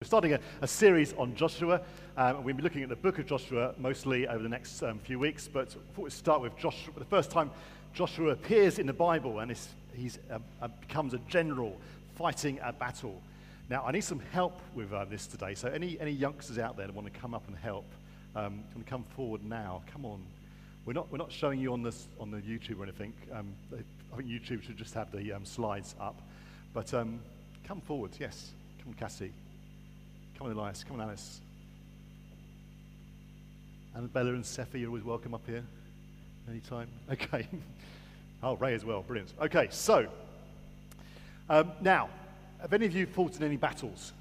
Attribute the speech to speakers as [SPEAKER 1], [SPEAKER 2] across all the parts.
[SPEAKER 1] starting a series on Joshua. We'll be looking at the book of Joshua mostly over the next few weeks, but I thought we'd start with Joshua. The first time Joshua appears in the Bible, and he becomes a general fighting a battle. Now, I need some help with this today, so any youngsters out there that want to come up and help, can come forward now. Come on. We're not showing you on the YouTube or anything. I think YouTube should just have the slides up. But come forward, yes. Come on, Cassie. Come on, Elias. Come on, Alice. Annabella and Sephi, you're always welcome up here. Anytime. Okay. Oh, Ray as well. Brilliant. Okay, so now, have any of you fought in any battles?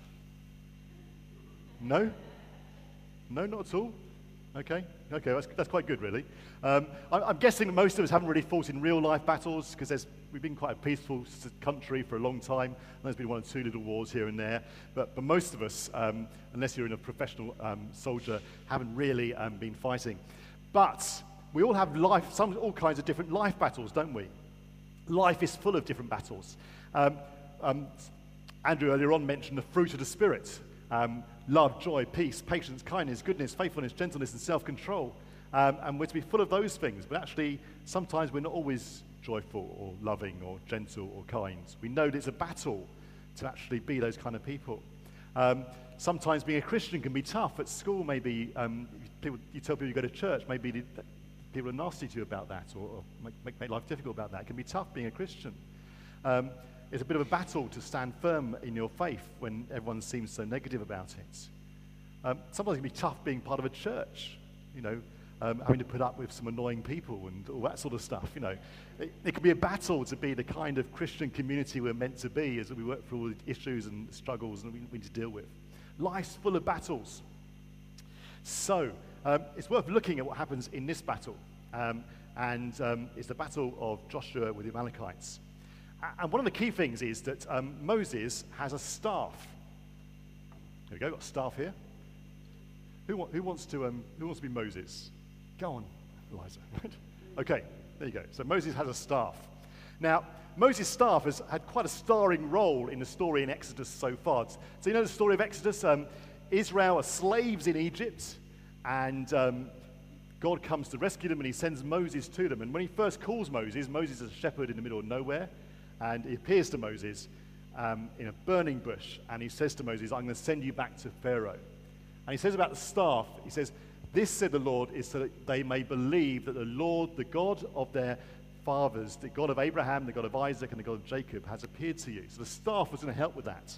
[SPEAKER 1] No? No, not at all? Okay, that's quite good, really. I'm guessing that most of us haven't really fought in real-life battles because we've been quite a peaceful country for a long time. There's been one or two little wars here and there, but most of us, unless you're in a professional soldier, haven't really been fighting. But we all have all kinds of different life battles, don't we? Life is full of different battles. Andrew earlier on mentioned the fruit of the Spirit. Love, joy, peace, patience, kindness, goodness, faithfulness, gentleness, and self-control. And we're to be full of those things, but actually sometimes we're not always joyful or loving or gentle or kind. We know that it's a battle to actually be those kind of people. Sometimes being a Christian can be tough. At school, maybe you tell people you go to church, maybe people are nasty to you about that or make life difficult about that. It can be tough being a Christian. It's a bit of a battle to stand firm in your faith when everyone seems so negative about it. Sometimes it can be tough being part of a church, having to put up with some annoying people and all that sort of stuff. It can be a battle to be the kind of Christian community we're meant to be as we work through all the issues and struggles and we need to deal with. Life's full of battles. So it's worth looking at what happens in this battle. And it's the battle of Joshua with the Amalekites. And one of the key things is that Moses has a staff. There we go, got a staff here. Who wants to be Moses? Go on, Eliza. Okay, there you go. So Moses has a staff. Now, Moses' staff has had quite a starring role in the story in Exodus so far. So you know the story of Exodus? Israel are slaves in Egypt, and God comes to rescue them, and he sends Moses to them. And when he first calls Moses is a shepherd in the middle of nowhere. And he appears to Moses in a burning bush, and he says to Moses, I'm going to send you back to Pharaoh. And he says about the staff, he says, this, said the Lord, is so that they may believe that the Lord, the God of their fathers, the God of Abraham, the God of Isaac, and the God of Jacob, has appeared to you. So the staff was going to help with that.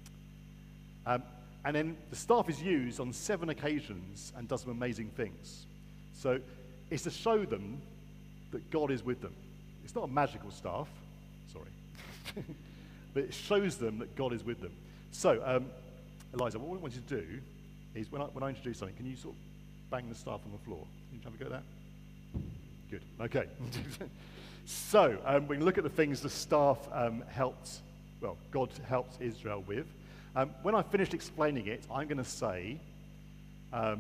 [SPEAKER 1] And then the staff is used on 7 occasions and does some amazing things. So it's to show them that God is with them. It's not a magical staff. Sorry. But it shows them that God is with them. So, Eliza, what we want you to do is when I introduce something, can you sort of bang the staff on the floor? Can you have a go at that? Good. Okay. So, we can look at the things the staff God helped Israel with. When I finished explaining it, I'm going to say, the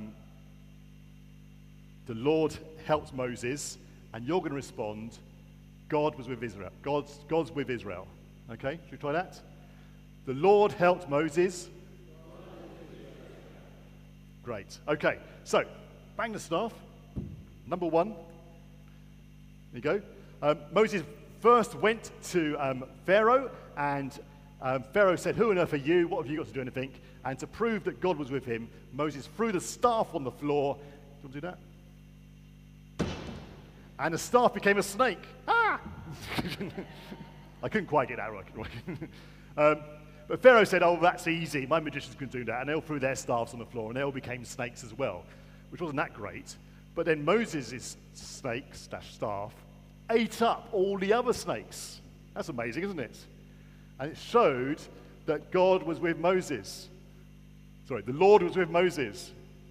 [SPEAKER 1] Lord helped Moses, and you're going to respond, God was with Israel. God's with Israel. Okay, should we try that? The Lord helped Moses. Great. Okay, so bang the staff. Number 1. There you go. Moses first went to Pharaoh, and Pharaoh said, who on earth are you? What have you got to do anything? And to prove that God was with him, Moses threw the staff on the floor. Do you want to do that? And the staff became a snake. Ah! I couldn't quite get that right. But Pharaoh said, oh, that's easy. My magicians can do that. And they all threw their staffs on the floor, and they all became snakes as well, which wasn't that great. But then Moses' snake/staff ate up all the other snakes. That's amazing, isn't it? And it showed that God was with Moses. Sorry, the Lord was with Moses.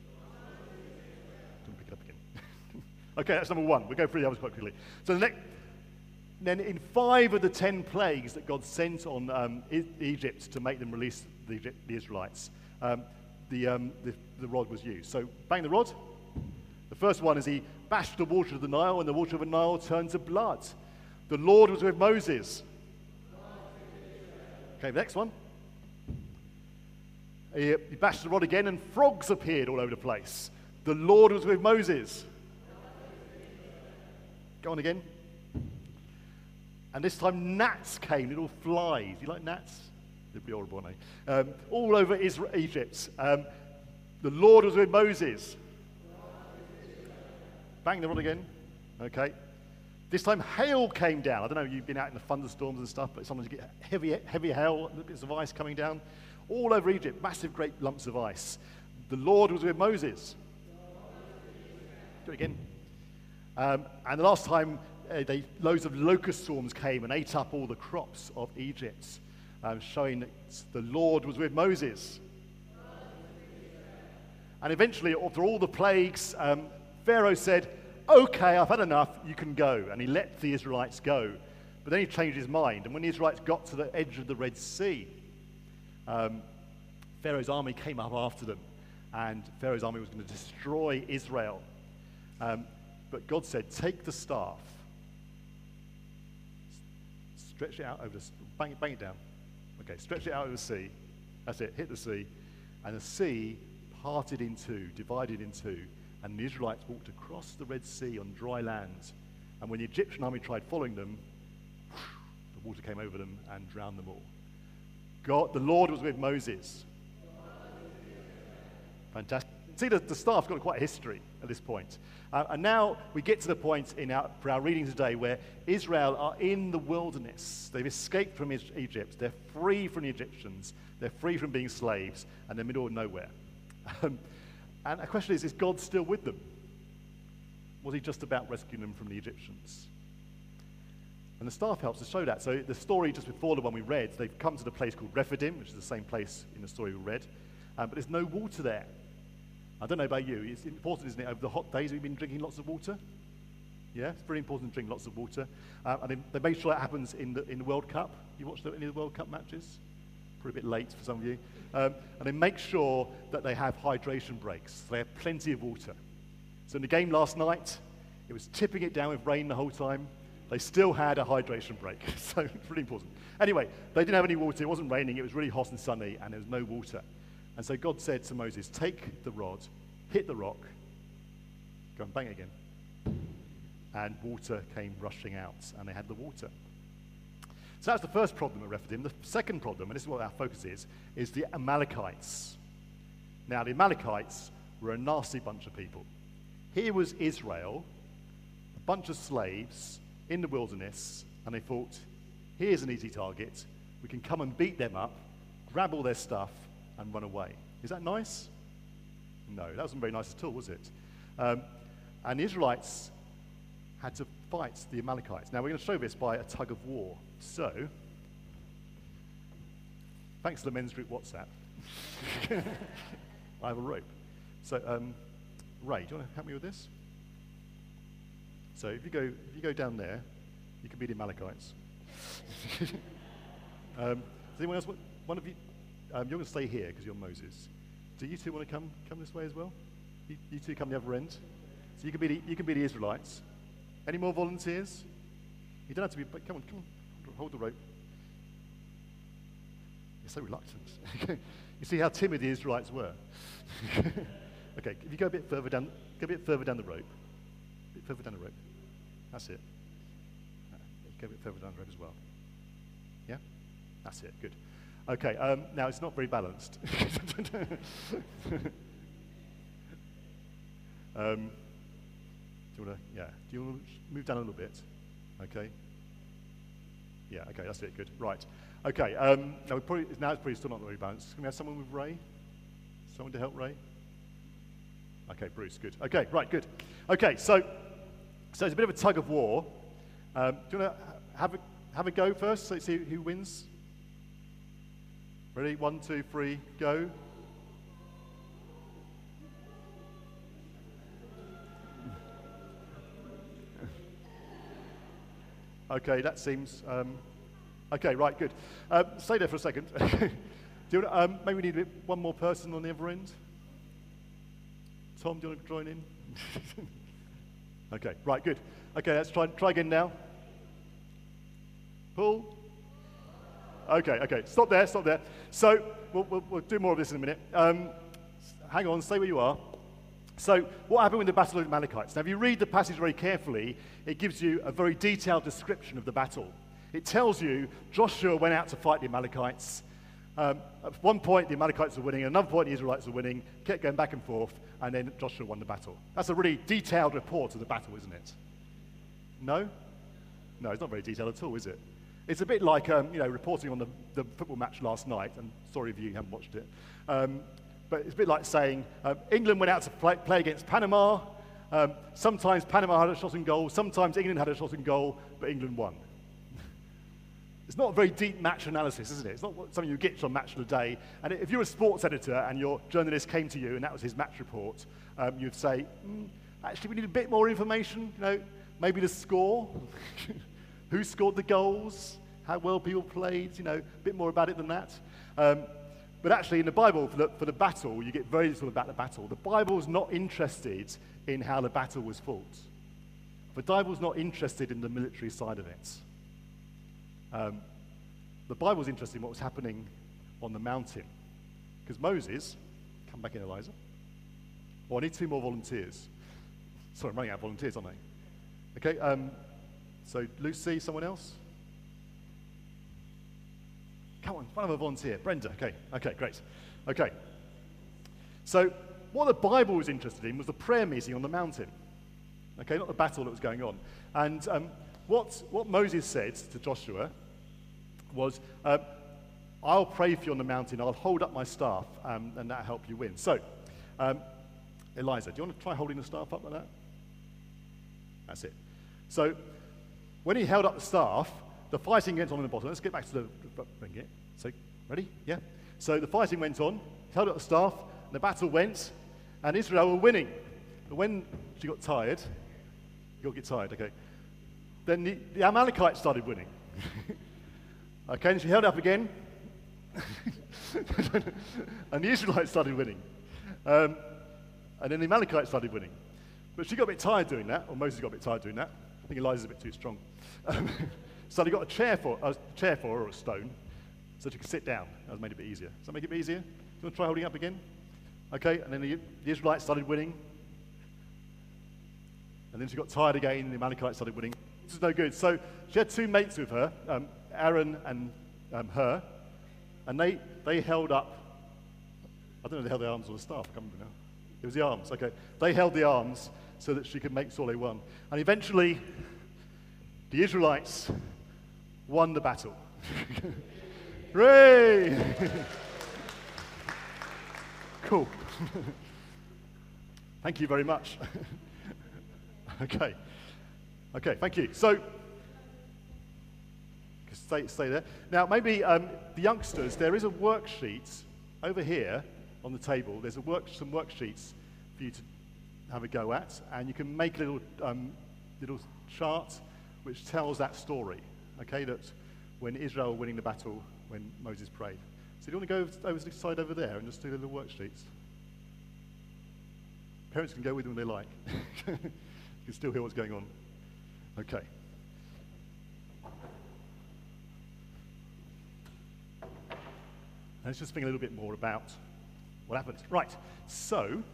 [SPEAKER 1] Pick it up again. Okay, that's number 1. We'll go through the others quite quickly. So then in 5 of the 10 plagues that God sent on Egypt to make them release the Israelites, the rod was used. So bang the rod. The first one is he bashed the water of the Nile, and the water of the Nile turned to blood. The Lord was with Moses. Okay, the next one. He bashed the rod again, and frogs appeared all over the place. The Lord was with Moses. Go on again. And this time gnats came, little flies. You like gnats? They'd be horrible, aren't they? All over Egypt. The Lord was with Moses. Bang the rod again. Okay. This time hail came down. I don't know, you've been out in the thunderstorms and stuff, but sometimes you get heavy hail, little bits of ice coming down. All over Egypt, massive great lumps of ice. The Lord was with Moses. Do it again. And the last time, loads of locust swarms came and ate up all the crops of Egypt, showing that the Lord was with Moses. And eventually, after all the plagues, Pharaoh said, "Okay, I've had enough, you can go." And he let the Israelites go. But then he changed his mind. And when the Israelites got to the edge of the Red Sea, Pharaoh's army came up after them. And Pharaoh's army was going to destroy Israel. But God said, "Take the staff, stretch it out over the, bang it down. Okay, stretch it out over the sea. That's it, hit the sea. And the sea parted in two, divided in two, and the Israelites walked across the Red Sea on dry land. And when the Egyptian army tried following them, the water came over them and drowned them all. God, the Lord was with Moses. Fantastic. See, the staff's got quite a history at this point. And now we get to the point for our reading today where Israel are in the wilderness. They've escaped from Egypt. They're free from the Egyptians. They're free from being slaves, and they're in the middle of nowhere. And the question is God still with them? Was he just about rescuing them from the Egyptians? And the staff helps to show that. So the story just before the one we read, they've come to the place called Rephidim, which is the same place in the story we read, but there's no water there. I don't know about you, it's important, isn't it, over the hot days, have you been drinking lots of water? Yeah, it's very important to drink lots of water. And they make sure that happens in the World Cup. You watched any of the World Cup matches? Probably a bit late for some of you. And they make sure that they have hydration breaks. So they have plenty of water. So in the game last night, it was tipping it down with rain the whole time. They still had a hydration break. So it's really important. Anyway, they didn't have any water. It wasn't raining. It was really hot and sunny, and there was no water. And so God said to Moses, "Take the rod, hit the rock, go and bang it again." And water came rushing out, and they had the water. So that's the first problem at Rephidim. The second problem, and this is what our focus is the Amalekites. Now, the Amalekites were a nasty bunch of people. Here was Israel, a bunch of slaves in the wilderness, and they thought, here's an easy target. We can come and beat them up, grab all their stuff, and run away. Is that nice? No, that wasn't very nice at all, was it? And the Israelites had to fight the Amalekites. Now, we're going to show this by a tug of war. So, thanks to the men's group WhatsApp, I have a rope. So, Ray, do you want to help me with this? So, if you go down there, you can be the Amalekites. Does anyone else? One of you, you're going to stay here because you're Moses. Do you two want to come this way as well? You two come the other end. So you can be the Israelites. Any more volunteers? You don't have to be. But come on, hold the rope. You're so reluctant. You see how timid the Israelites were. Okay, if you go a bit further down, the rope. A bit further down the rope. That's it. Go a bit further down the rope as well. Yeah, that's it. Good. Okay. Now it's not very balanced. Do you want to move down a little bit? Okay. Yeah, okay, that's it, good. Right. Okay, now it's probably still not very balanced. Can we have someone with Ray? Someone to help Ray? Okay, Bruce, good. Okay, right, good. Okay, so it's a bit of a tug of war. Do you want to have a go first? So let's see who wins. Ready? 1, 2, 3, go. Okay, that seems... okay, right, good. Stay there for a second. Maybe we need one more person on the other end. Tom, do you want to join in? Okay, right, good. Okay, let's try again now. Pull. Okay. Stop there. So we'll do more of this in a minute. Hang on, stay where you are. So what happened with the Battle of the Amalekites? Now, if you read the passage very carefully, it gives you a very detailed description of the battle. It tells you Joshua went out to fight the Amalekites. At one point, the Amalekites were winning. At another point, the Israelites were winning. Kept going back and forth, and then Joshua won the battle. That's a really detailed report of the battle, isn't it? No? No, it's not very detailed at all, is it? It's a bit like reporting on the football match last night. And sorry if you haven't watched it. But it's a bit like saying England went out to play against Panama. Sometimes Panama had a shot on goal. Sometimes England had a shot on goal, but England won. It's not a very deep match analysis, isn't it? It's not something you get on Match of the Day. And if you're a sports editor and your journalist came to you and that was his match report, you'd say, actually, we need a bit more information. Maybe the score, who scored the goals, how well people played. A bit more about it than that. But actually, in the Bible, for the battle, you get very little about the battle. The Bible's not interested in how the battle was fought. The Bible's not interested in the military side of it. The Bible's interested in what was happening on the mountain. Because Moses, come back in, Eliza. I need 2 more volunteers. Sorry, I'm running out of volunteers, aren't I? Okay, so Lucy, someone else? Come on, one of a volunteer. Brenda, okay, great. Okay. So what the Bible was interested in was the prayer meeting on the mountain. Okay, not the battle that was going on. And what Moses said to Joshua was, I'll pray for you on the mountain, I'll hold up my staff, and that'll help you win. So, Eliza, do you want to try holding the staff up like that? That's it. So, when he held up the staff, the fighting went on in the bottom. Let's get back to the bring it. So, ready? Yeah? So the fighting went on, he held up the staff, and the battle went, and Israel were winning. But when she got tired, you'll get tired, okay? Then the Amalekites started winning. Okay, and she held up again, and the Israelites started winning. And then the Amalekites started winning. But she got a bit tired doing that, or Moses got a bit tired doing that. I think Eliza's a bit too strong. So they got a chair for her, or a stone, so she could sit down. That made it a bit easier. Does that make it a bit easier? Do you want to try holding up again? Okay, and then the Israelites started winning. And then she got tired again, and the Amalekites started winning. This is no good. So she had 2 mates with her, Aaron and her, and they held up, I don't know if they held the arms or the staff, I can't remember now. It was the arms, okay. They held the arms so that she could make sure they won. And eventually, the Israelites won the battle. Hooray! Cool. Thank you very much. Okay, thank you. So, stay there. Now, maybe the youngsters, there is a worksheet over here on the table. There's some worksheets for you to have a go at, and you can make a little chart which tells that story, okay, that when Israel were winning the battle when Moses prayed. So do you want to go over to the side over there and just do the little worksheets? Parents can go with them when they like. You can still hear what's going on. Okay. Let's just think a little bit more about what happened. Right, so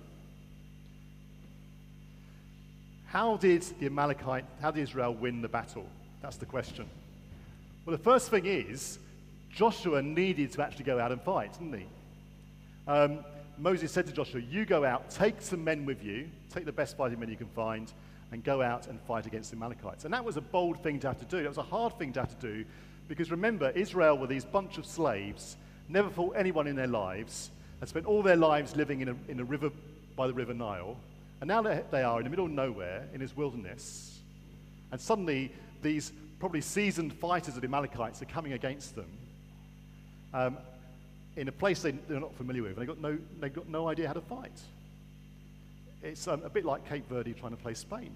[SPEAKER 1] how did Israel win the battle? That's the question. Well, the first thing is, Joshua needed to actually go out and fight, didn't he? Moses said to Joshua, you go out, take some men with you, take the best fighting men you can find, and go out and fight against the Amalekites. And that was a bold thing to have to do. That was a hard thing to have to do, because remember, Israel were these bunch of slaves, never fought anyone in their lives, and spent all their lives living in a river by the River Nile. And now they are in the middle of nowhere, in this wilderness. And suddenly, these probably seasoned fighters of the Amalekites are coming against them in a place they're not familiar with. And they've got no idea how to fight. It's a bit like Cape Verde trying to play Spain.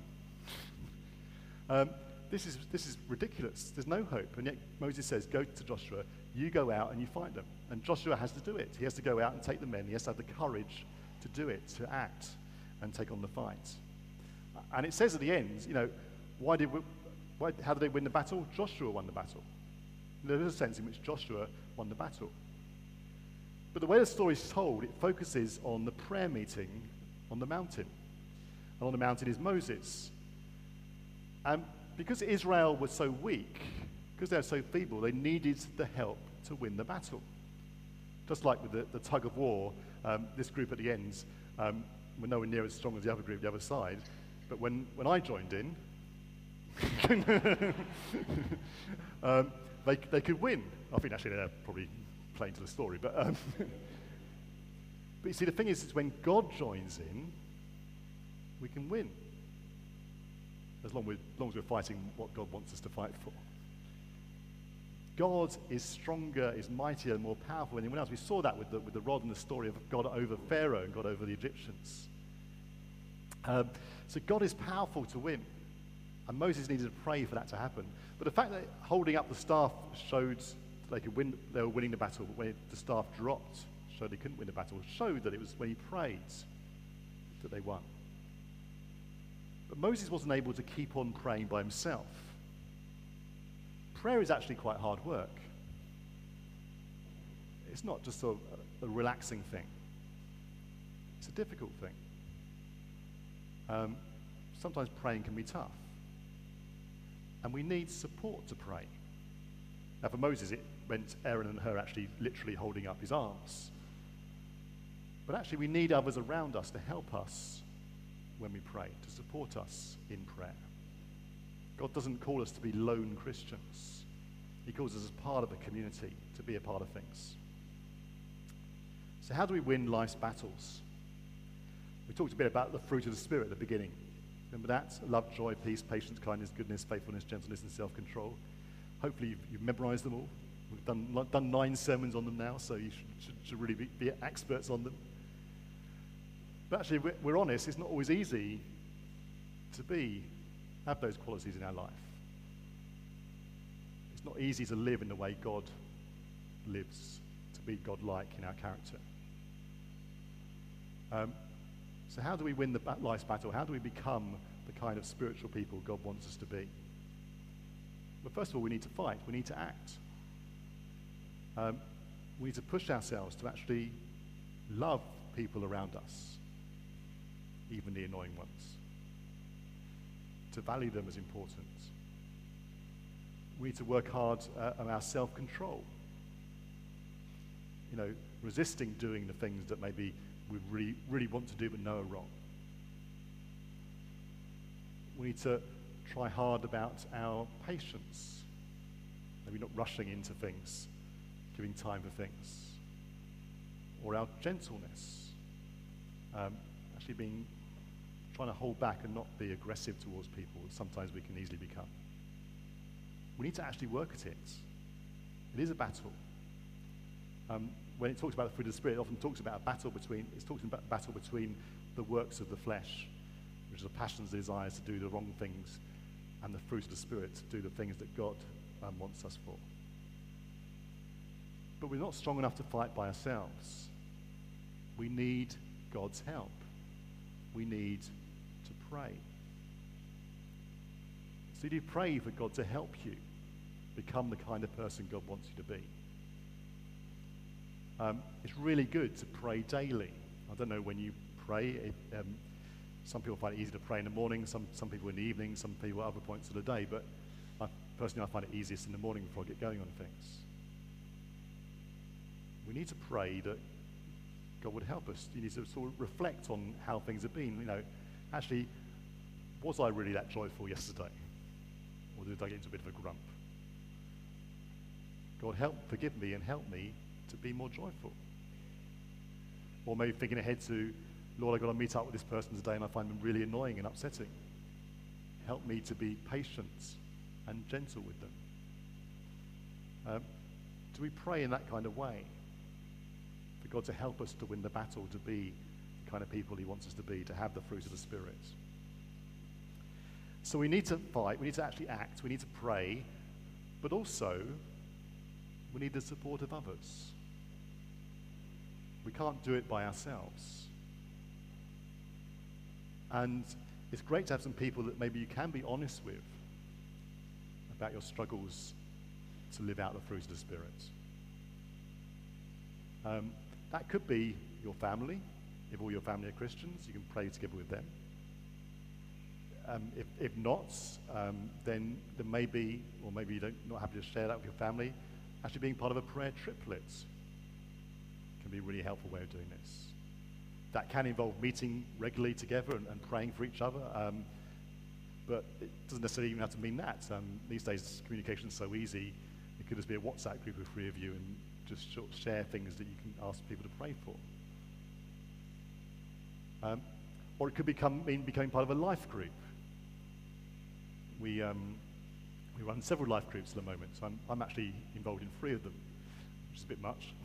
[SPEAKER 1] This is ridiculous. There's no hope. And yet Moses says, go to Joshua, you go out and you fight them. And Joshua has to do it. He has to go out and take the men. He has to have the courage to do it, to act and take on the fight. And it says at the end, how did they win the battle? Joshua won the battle. There is a sense in which Joshua won the battle. But the way the story is told, it focuses on the prayer meeting on the mountain. And on the mountain is Moses. And because Israel was so weak, because they were so feeble, they needed the help to win the battle. Just like with the tug of war, this group at the end were nowhere near as strong as the other group, the other side. But when I joined in, they could win. I think actually they're probably playing to the story. But you see, the thing is when God joins in, we can win. As long as we're fighting what God wants us to fight for. God is stronger, is mightier, and more powerful than anyone else. We saw that with the rod and the story of God over Pharaoh and God over the Egyptians. So God is powerful to win. And Moses needed to pray for that to happen. But the fact that holding up the staff showed they could win, they were winning the battle, but when the staff dropped, showed they couldn't win the battle, showed that it was when he prayed that they won. But Moses wasn't able to keep on praying by himself. Prayer is actually quite hard work. It's not just a relaxing thing. It's a difficult thing. Sometimes praying can be tough. And we need support to pray. Now for Moses, it meant Aaron and Hur actually literally holding up his arms. But actually we need others around us to help us when we pray, to support us in prayer. God doesn't call us to be lone Christians. He calls us as part of a community, to be a part of things. So how do we win life's battles? We talked a bit about the fruit of the Spirit at the beginning. Remember that? Love, joy, peace, patience, kindness, goodness, faithfulness, gentleness, and self-control. Hopefully you've memorized them all. We've done 9 sermons on them now, so you should really be experts on them. But actually, we're honest, it's not always easy to have those qualities in our life. It's not easy to live in the way God lives, to be God-like in our character. So how do we win the life's battle? How do we become the kind of spiritual people God wants us to be? Well, first of all, we need to fight. We need to act. We need to push ourselves to actually love people around us, even the annoying ones, to value them as important. We need to work hard on our self-control. Resisting doing the things that maybe we really, really want to do but know are wrong. We need to try hard about our patience. Maybe not rushing into things, giving time for things. Or our gentleness. Actually trying to hold back and not be aggressive towards people, as sometimes we can easily become. We need to actually work at it. It is a battle. When it talks about the fruit of the Spirit, it often talks about a battle between the works of the flesh, which are the passions, the desires to do the wrong things, and the fruit of the Spirit to do the things that God wants us for. But we're not strong enough to fight by ourselves. We need God's help. We need to pray. So do you pray for God to help you become the kind of person God wants you to be? It's really good to pray daily. I don't know when you pray. Some people find it easy to pray in the morning, some people in the evening, some people at other points of the day, but personally I find it easiest in the morning before I get going on things. We need to pray that God would help us. You need to sort of reflect on how things have been. Actually, was I really that joyful yesterday? Or did I get into a bit of a grump? God, forgive me and help me to be more joyful. Or maybe thinking ahead to, Lord, I've got to meet up with this person today and I find them really annoying and upsetting. Help me to be patient and gentle with them. Do we pray in that kind of way? For God to help us to win the battle, to be the kind of people he wants us to be, to have the fruit of the Spirit. So we need to fight, we need to actually act, we need to pray, but also we need the support of others. We can't do it by ourselves. And it's great to have some people that maybe you can be honest with about your struggles to live out the fruit of the Spirit. That could be your family. If all your family are Christians, you can pray together with them. If not, then there may be, or maybe you're not happy to share that with your family, actually being part of a prayer triplet can be a really helpful way of doing this. That can involve meeting regularly together and praying for each other, but it doesn't necessarily even have to mean that. These days, communication is so easy. It could just be a WhatsApp group of 3 of you and just sort of share things that you can ask people to pray for. Or it could mean becoming part of a life group. We run several life groups at the moment, so I'm actually involved in 3 of them, which is a bit much.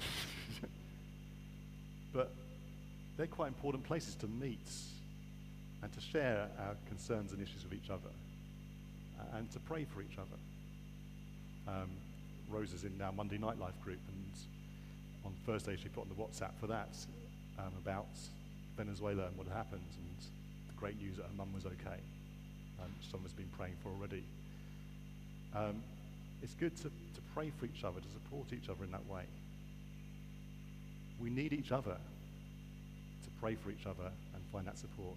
[SPEAKER 1] But they're quite important places to meet and to share our concerns and issues with each other and to pray for each other. Rose is in our Monday night life group, and on Thursday she put on the WhatsApp for that about Venezuela and what had happened and the great news that her mum was okay. Some has been praying for already. It's good to pray for each other, to support each other in that way. We need each other to pray for each other and find that support.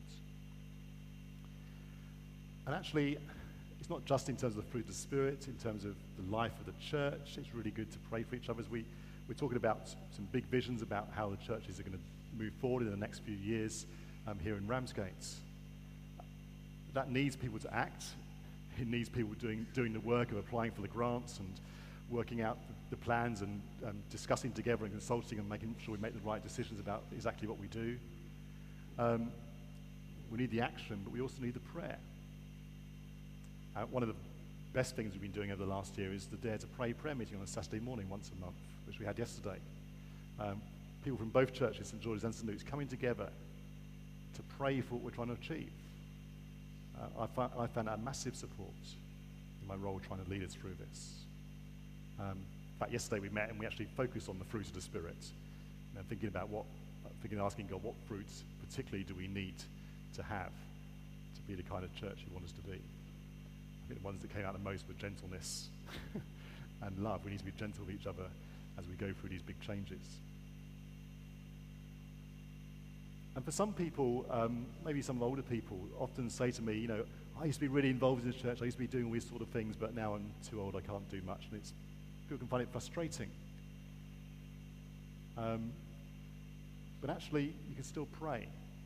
[SPEAKER 1] And actually, it's not just in terms of the fruit of the Spirit, in terms of the life of the church. It's really good to pray for each other. As we're talking about some big visions about how the churches are going to move forward in the next few years here in Ramsgate. That needs people to act. It needs people doing the work of applying for the grants and working out the plans and discussing together and consulting and making sure we make the right decisions about exactly what we do. We need the action, but we also need the prayer. One of the best things we've been doing over the last year is the Dare to Pray prayer meeting on a Saturday morning once a month, which we had yesterday. People from both churches, St George's and St Luke's, coming together to pray for what we're trying to achieve. I found that a massive support in my role trying to lead us through this. In fact, yesterday we met and we actually focused on the fruit of the Spirit, asking God, what fruits particularly do we need to have to be the kind of church you want us to be? I think the ones that came out the most were gentleness and love. We need to be gentle with each other as we go through these big changes. And for some people, maybe some older people, often say to me, I used to be really involved in the church, I used to be doing all these sort of things, but now I'm too old, I can't do much. And people can find it frustrating. But actually, you can still pray.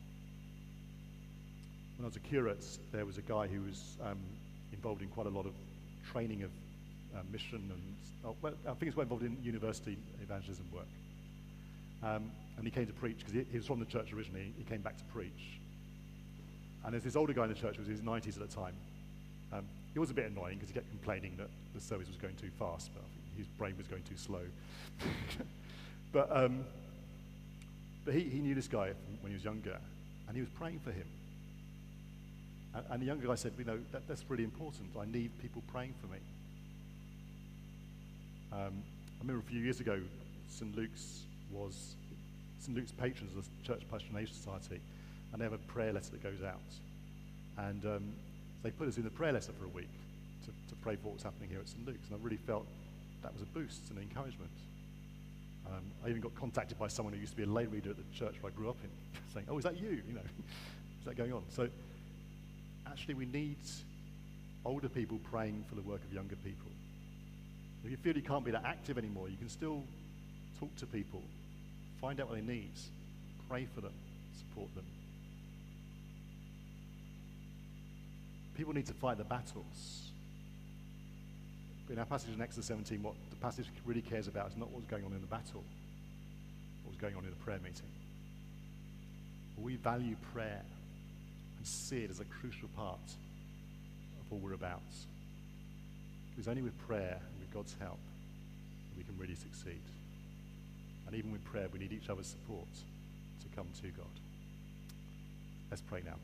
[SPEAKER 1] When I was a curate, there was a guy who was involved in quite a lot of training of mission and, I think he's quite involved in university evangelism work. And he came to preach, because he was from the church originally. He came back to preach. And there's this older guy in the church who was in his 90s at the time. He was a bit annoying because he kept complaining that the service was going too fast, but I think his brain was going too slow. But he knew this guy when he was younger, and he was praying for him. And the younger guy said, that's really important. I need people praying for me. I remember a few years ago, St Luke's patrons of the Church Patronage Society, and they have a prayer letter that goes out. And they put us in the prayer letter for a week to pray for what's happening here at St Luke's, and I really felt that was a boost and encouragement. I even got contacted by someone who used to be a lay reader at the church where I grew up in, saying, "Oh, is that you? Is that going on?" So actually we need older people praying for the work of younger people. If you feel you can't be that active anymore, you can still talk to people, find out what they need, pray for them, support them. People need to fight the battles. But in our passage in Exodus 17, what the passage really cares about is not what's going on in the battle, what's going on in the prayer meeting. But we value prayer and see it as a crucial part of all we're about. Because only with prayer and with God's help we can really succeed. And even with prayer, we need each other's support to come to God. Let's pray now.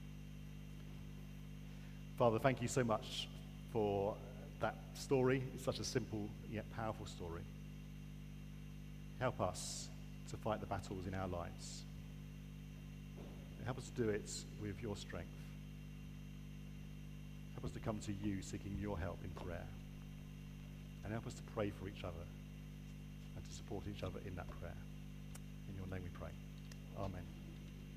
[SPEAKER 1] Father, thank you so much for that story. It's such a simple yet powerful story. Help us to fight the battles in our lives. Help us to do it with your strength. Help us to come to you seeking your help in prayer. and help us to pray for each other and to support each other in that prayer. In your name we pray. Amen.